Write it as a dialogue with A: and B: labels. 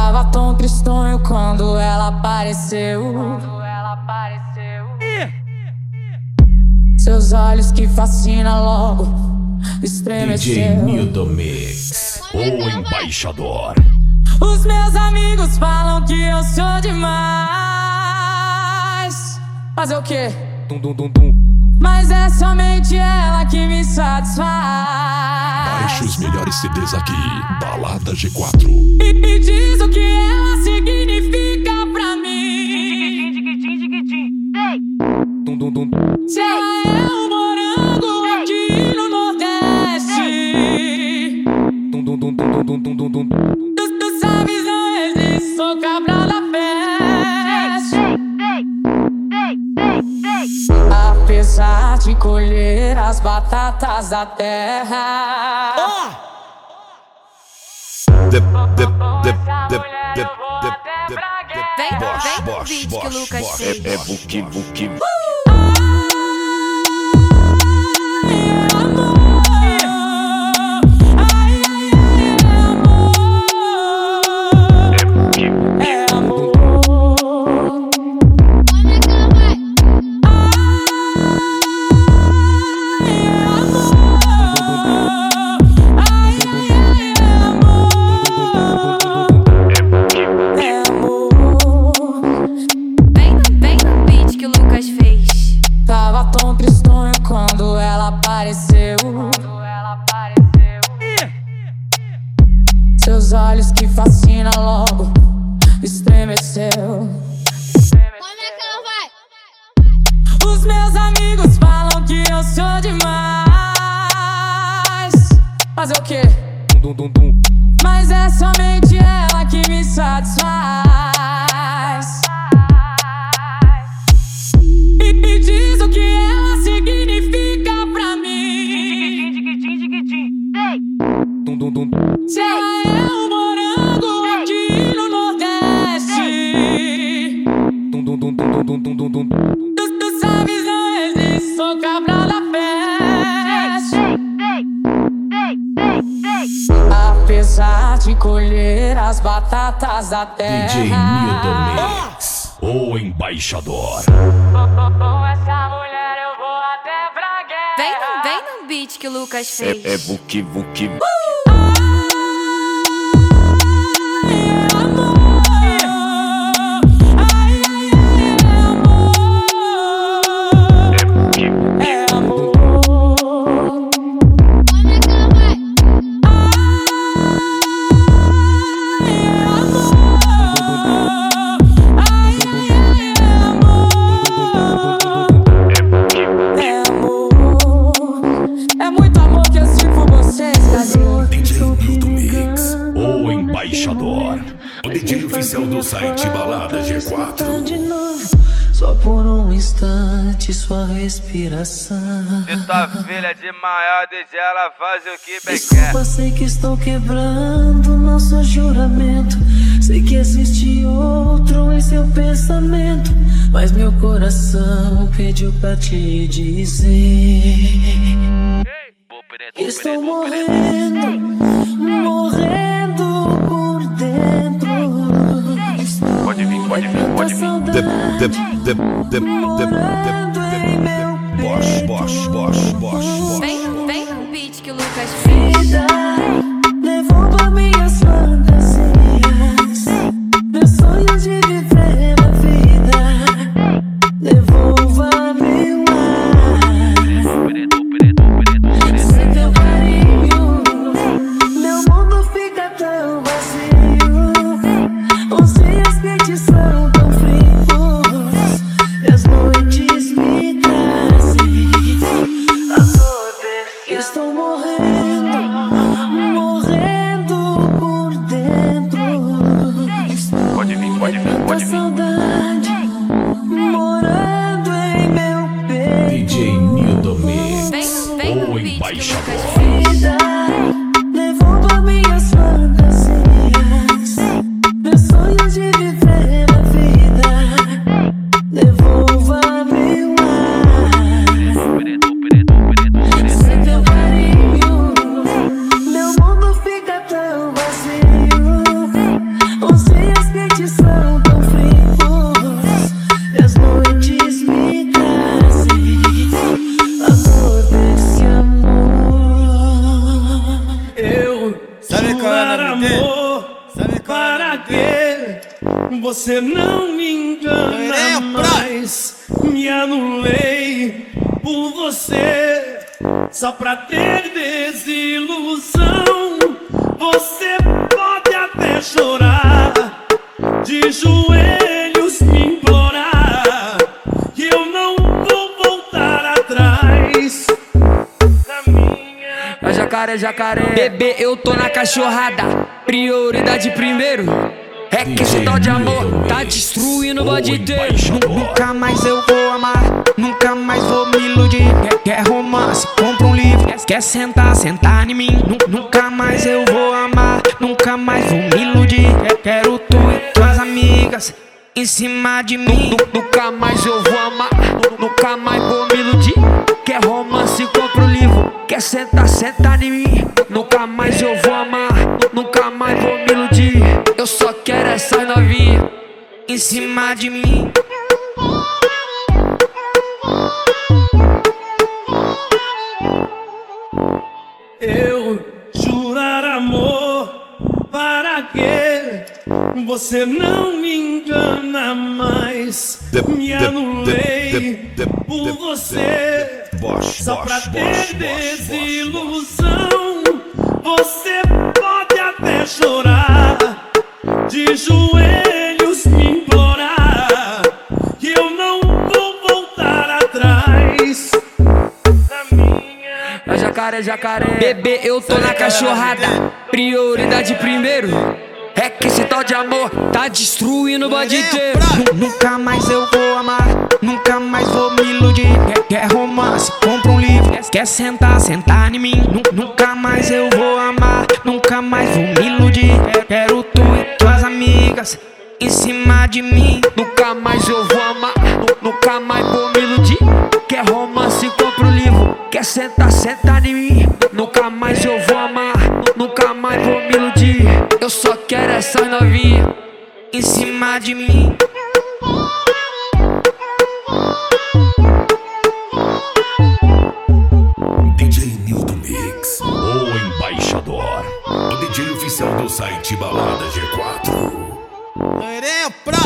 A: Tava tão tristonho quando ela apareceu. Seus olhos que fascinam logo estremeceu.
B: DJ Milton Mix, o embaixador.
A: Os meus amigos falam que eu sou demais. Fazer o quê? Mas é somente ela que me satisfaz.
B: Baixe os melhores CDs aqui, Balada G4.
A: E diz o que ela significa pra mim. Se ela é um morango aqui no Nordeste, tu sabes, não existe, sou cabral da peste. Apesar de colher as batatas da terra,
C: Vem com o beat que o Lucas fez.
B: É Buki.
A: Tava tão tristonho quando ela apareceu. Seus olhos que fascinam logo estremeceu.
C: Como é que ela vai?
A: Os meus amigos falam que eu sou demais. Fazer o quê? Mas é somente ela que me satisfaz. E diz o que ela significa pra mim. Se ela é um morango aqui no Nordeste, tu sabes, não existe, sou cabral da peste. Apesar de colher as batatas da terra,
B: DJ Milton Mix, o embaixador.
A: com essa mulher eu vou até pra guerra.
C: Vem no beat que o Lucas fez.
B: É Buki.
A: É muito amor que eu sinto por vocês, Brasil.
B: DJ Milton Mix, o embaixador. O DJ oficial do site Balada G4.
D: De novo, só por um instante, sua respiração.
E: Se tua filha de maior, DJ ela faz o que bem quer.
D: Desculpa, sei que estou quebrando nosso juramento. Sei que existe outro em seu pensamento, mas meu coração pediu pra te dizer que estou morrendo por dentro.
E: Pode vir.
B: Boss.
C: Vem no beat que o Lucas fez.
D: Vida, devolva minhas fantasias, meu sonho de viver a vida. Devolva-me o ar, sem teu carinho, meu mundo fica tão vazio. Os dias que são tão frios, e as noites me trazem a dor. Estou morrendo Para que você não me engana mais? Me anulei por você, só pra ter desilusão. Você pode até chorar, de joelhos me implorar, que eu não vou voltar atrás.
A: Jacaré, bebê, eu tô na cachorrada. Prioridade primeiro. É que esse tal de amor tá destruindo o bode inteiro.
F: Nunca mais eu vou amar, nunca mais vou me iludir. Quer romance, compra um livro. Quer sentar em mim. Nunca mais eu vou amar, nunca mais vou me iludir. Quero tu e tuas amigas em cima de mim.
A: Nunca mais eu vou amar, nunca mais vou me iludir. Quer romance, compra um livro. Quer sentar em mim. Nunca mais eu vou amar, nunca mais vou me iludir. Eu só quero essa novinha
F: em cima de mim.
D: Eu jurar amor, para que você não me engana mais? Me anulei por você, só pra ter desilusão. Você pode até chorar, de joelhos me implorar, que eu não vou voltar atrás.
A: Jacaré, bebê, eu tô na cachorrada. Prioridade primeiro. É que esse tal de amor tá destruindo o bode inteiro.
F: Nunca mais eu vou amar, nunca mais vou me iludir. Quer romance, compra um livro. Quer sentar em mim. Nunca mais eu vou amar, nunca mais vou me iludir. Quero tu e tuas amigas em cima de mim.
A: Nunca mais eu vou amar, nunca mais vou me iludir. Quer romance, compra um livro. Quer sentar em mim. Nunca mais eu vou amar, nunca mais vou me iludir. Eu só quero essa novinha
F: em cima de mim.
B: DJ Nildo Mix, o embaixador, o DJ oficial do site Balada G4.